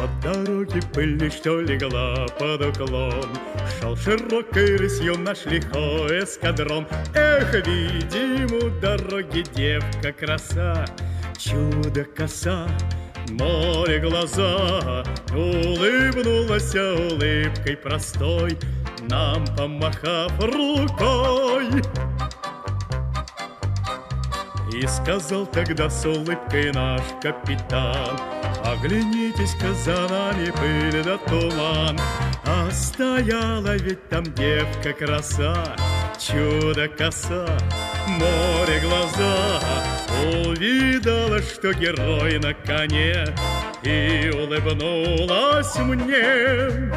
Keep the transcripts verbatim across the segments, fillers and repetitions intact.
По дороге пыльной, что легла под уклон, шел широкой рысью наш лихой эскадрон. Эх, видим у дороги девка краса, чудо-коса, море глаза. Улыбнулась улыбкой простой, нам помахав рукой. И сказал тогда с улыбкой наш капитан: оглянитесь-ка за нами, пыль да туман. А стояла ведь там девка краса, чудо-коса, море глаза. Увидала, что герой на коне, и улыбнулась мне.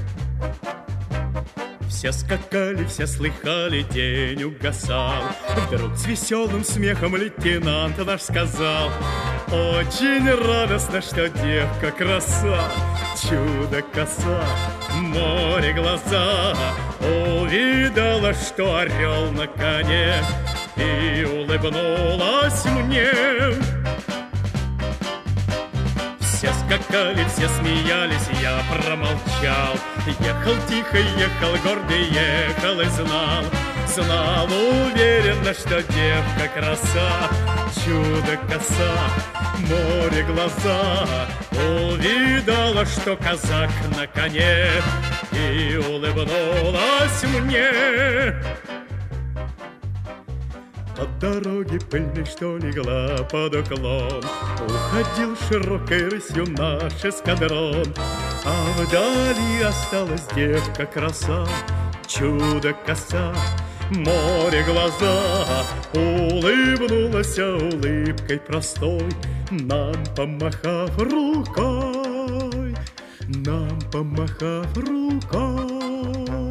Все скакали, все слыхали, день угасал. Вдруг с веселым смехом лейтенант наш сказал: очень радостно, что девка краса, чудо-коса, море глаза. Увидала, что орел на коне, и улыбнулась мне. Все скакали, все смеялись, я промолчал. Ехал тихо, ехал гордый, ехал и знал. Знал уверенно, что девка краса, чудо-коса, море глаза. Увидала, что казак на коне, и улыбнулась мне. По дороге пыльной, что легла под уклон, уходил широкой рысью наш эскадрон. А вдали осталась девка краса, чудо-коса, море глаза. Улыбнулась улыбкой простой, нам помахав рукой, нам помахав рукой.